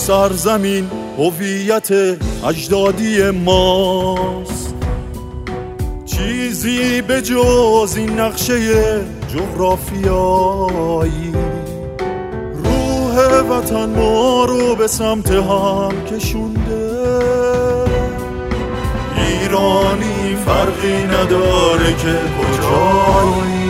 سرزمین هویت اجدادی ماست. چیزی به جز این نقشه جغرافیایی روح وطن ما رو به سمت هم کشونده. ایرانی فرقی نداره که کجایی،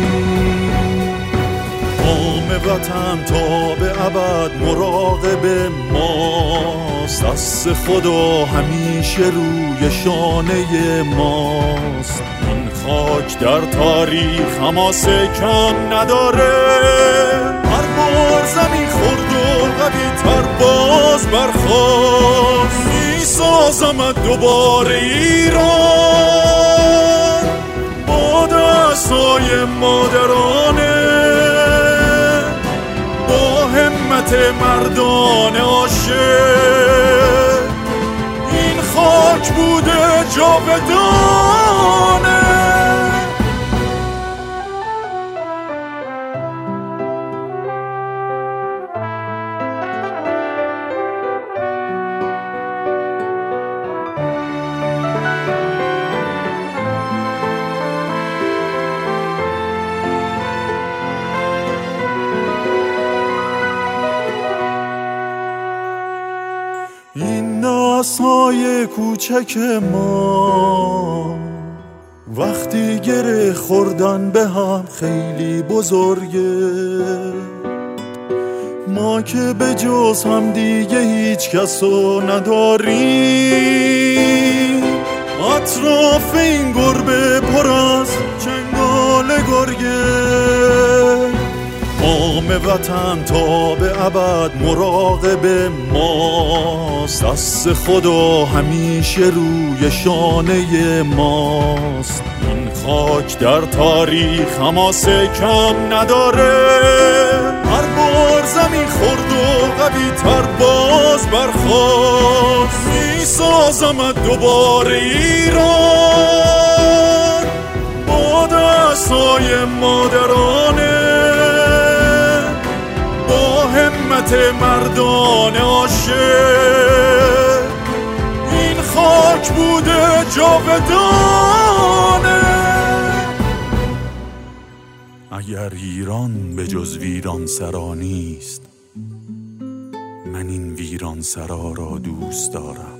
نام وطن تا به ابد مراقب ماست. دست خدا همیشه روی شانه ماست. این خاک در تاریخ حماسه کم نداره، هر بار زمین خورد و قوی تر باز برخاست. میسازمت دوباره ایران با دستای مادرانه، با همت مردان عاشق. این خاک بوده جاودانه. این نسل‌های کوچک ما وقتی گره خوردن به هم خیلی بزرگه. ما که به جز هم دیگه هیچ کسو نداریم، اطراف این گربه پر از چنگال گرگه. نام وطن تا به ابد مراقب ماست. دست خدا همیشه روی شانه ماست. این خاک در تاریخ حماسه کم نداره، هر بار زمین خورد و قوی تر باز برخاست. میسازمت دوباره ایران با دستای مادرانه، همت مردان عاشق. این خاک بوده جاودانه. اگر ایران به جز ویران سرا نیست، من این ویران سرا را دوست دارم.